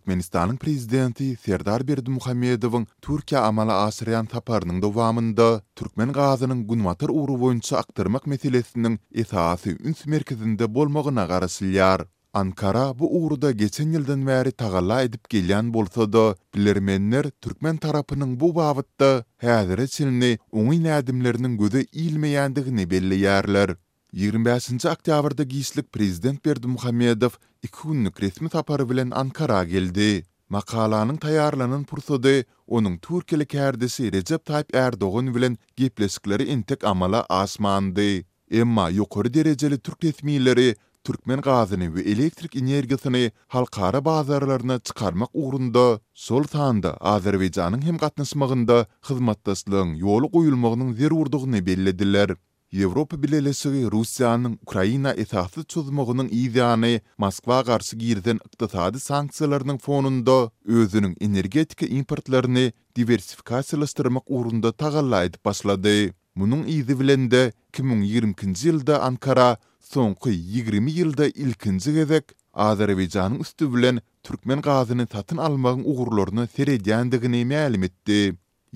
Türkmenistan'ın prezidenti Serdar Berdimuhammedowyň Türkiýe amala aşyran saparynyň dowamynda Türkmen gazynyň Gunwatar uğru boýunça aktyrmak meselesiniň esasy üns merkezinde bolmagyna garaşylýar. Ankara bu uğruda geçen ýyldan bäri tagalla edip gelýän bolsa-da, bilermenler Türkmen tarapynyň bu babitda häzire çelini oňy nädimleriniň göze ilmeýändigini belleýärler. 25 oktýabrda giýişlik prezident Berdimuhammedow 2 günlük resmi sapary bilen Ankara geldi. Makalanyň taýýarlanan pursady onuň türkiýelik härdisi Recep Tayyip Erdogan bilen gepleşikleri entek amala aşmandy. Emma ýokary derejeli türk resmiýetleri Türkmen gazyny we elektrik energiýasyny halkara bazarlaryna çykarmak ugrunda sol sanda Azerbaýjanyň hem gatnaşmagynda hyzmatdaşlygyň ýoly goýulmagynyň zerurdygyny bellediler. Ýewropa bileşigi Russiýanyň Ukraina esasy çözümiňiň ýa-ni Moskwa garşy girden ykdysady sanksiýalarynyň fonunda özüniň energetika importlaryny diversifikasiýalaşdyrmak ugrunda tagalla edip başlady. Munyň ýyzy bilen de 2020-nji ýylda Ankara soňky 20 ýylda ilkinji gezek Azerbaýjanyň üstü bilen Türkmen gazyny satyn almagyň ugurlaryny seredýändigini ma'lum etdi.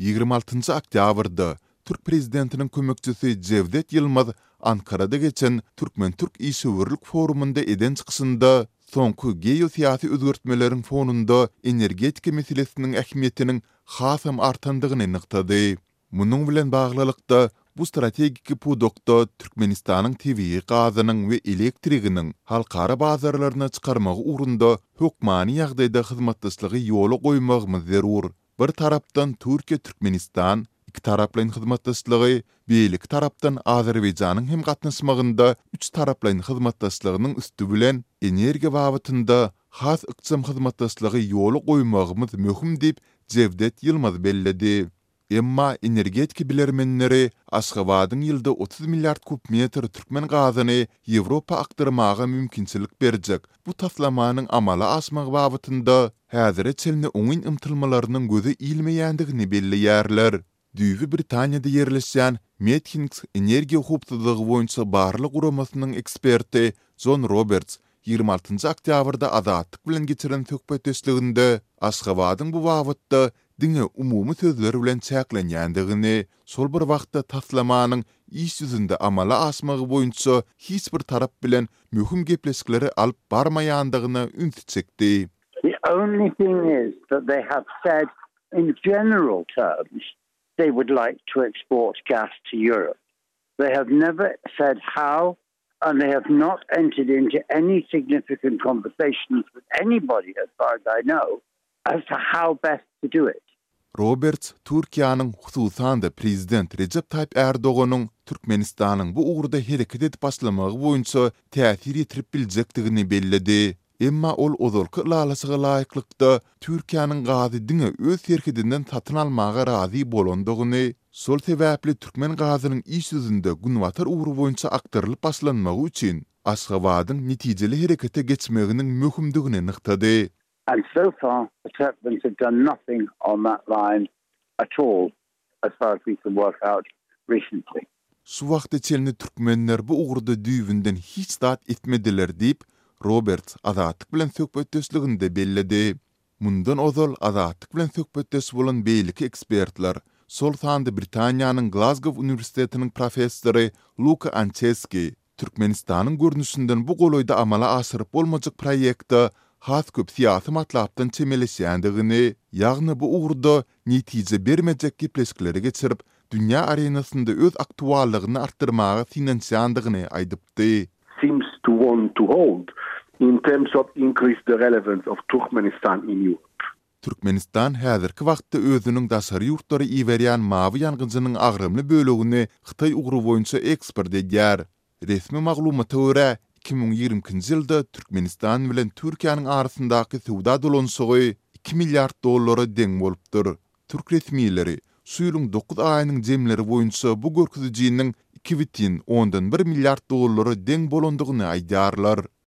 26 oktýabrda Türk prezidentiniň kömekçisi Cevdet Yılmaz Ankara'da geçen Türkmen-Türk İşöwürlik forumunda eden çykyşynda soňky geosiýasy özgertmeleriň fonunda energetika meselesiniň ähmiýetiniň hasam artandygyny nyktady. Munyň bilen baglylykda bu strategik pudokda Türkmenistanyň tebii gazynyň we elektriginiň halkara bazarlaryna çykarmagy ugrunda hökmani ýagdaýda hyzmatdaşlygy ýoly goýmagymyz zerur. Bir tarapdan Türkiýe Türkmenistan iki taraplyň hyzmatdaşlygy, beýlik tarapdan Azerbaýjanyň hem gatnaşmagynda üç taraplyň hyzmatdaşlygynyň üstü bilen energiýa babatynda has ykdysam hyzmatdaşlygy ýoly goýmagymyz möhüm diýip Cevdet Yılmaz belledi. Emma energetika bilermenleri Aşgabatyň ýylda 30 milliard kubmetr türkmen gazyny Ýewropa aktyrmaga mümkinçilik berjek. Bu taslamanyň amala aşmagy babatynda häzire çelini oňyn ymtylmalarynyň göze ilmeýändigini belleýärler. Düýbi Britaniýada ýerleşýän Metkins energiýa hupsuzlygy boýunça barlyk guramasynyň eksperti John Roberts 26 oktýabrda Azatlyk bilen geçiren söhbetdeşliginde Aşgabatyň bu wagtda diňe umumy sözler bilen çäklenýändigini, sol bir wagtda taslamanyň iş ýüzünde amala aşmagy boýunça hiç bir tarap bilen möhüm gepleşikleri alyp barmaýandygyny üns çekdi. The only thing is that they have said in general terms they would like to export gas to Europe. They have never said how, and they have not entered into any significant conversations with anybody, as far as I know, as to how best to do it. Roberts, Türkiýanyň hususan da prezident Recep Tayyip Erdoganyň Türkmenistanyň bu ugrda hereket edip başlamagy boýunça täsir ýetirip biljekdigini belledi. Emma ol ozalky lalasyga laýyklykda Türkiýanyň gazy diňe öz herketinden satyn almaga razy bolandygyny, sol sebäpli Türkmen gazynyň iş ýüzünde Gunwatar uğru boýunça aktyrylyp başlanmagy üçin Aşgabatyň netijeli herekete geçmeginiň möhümdigini nyktady. And so far, the Turkmens have done nothing on that line at all, as far as we can work out recently. Şu wagtda çelini Türkmenler bu uğurda düýbünden hiç dat etmediler diýip Robert Azatlyk bilen söhbetdeşliginde belledi. Mundan ozal Azatlyk bilen söhbetdeş bolan beýlik ekspertler sol sanda Britaniýanyň Glasgow Universitetiniň professory Luka Anceski Türkmenistanyň görnüşinden bu goloýda amala aşyryp bolmajak proýekde has köp siýasy matlapdan çemeleşýändigini, ýagny bu ugrda netije bermejek gepleşikleri geçirip dünýä arenasynda öz aktuallygyny artdyrmaga finansiýandygyny aýdypdy. Seems to want to hold in terms of increase the relevance of Turkmenistan in Europe. Türkmenistan häzirki wagtda özüniň daşary ýurtlary iýerýän mawy ýangynjynyň agrymly bölegini Xitay ugru boýunça eksport edýär. Resmi maglumata görä 2020-nji ýylda Türkmenistan bilen Türkiýanyň arasyndaky sowda dolanşygy 2 milliard dollara deň bolupdyr. Türk resmiýetleri şu ýylyň 9 aýynyň jemleri boýunça bu görkezijiniň 2,1 milliard dollara deň bolandygyny aýdýarlar.